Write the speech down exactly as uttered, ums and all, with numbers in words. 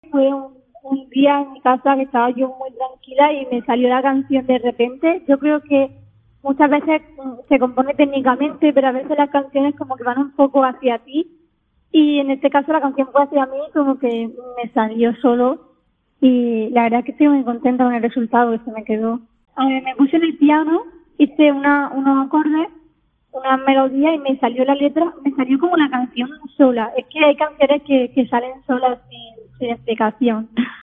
Fue un, un día en mi casa que estaba yo muy tranquila y me salió la canción de repente. Yo creo que muchas veces mm, se compone técnicamente, pero a veces las canciones como que van un poco hacia ti. Y en este caso la canción fue hacia mí, como que me salió solo. Y la verdad es que estoy muy contenta con el resultado que se me quedó. A ver, me puse en el piano, hice una, unos acordes, una melodía y me salió la letra, me salió como una canción sola. Es que hay canciones que, que salen solas sin, sin explicación.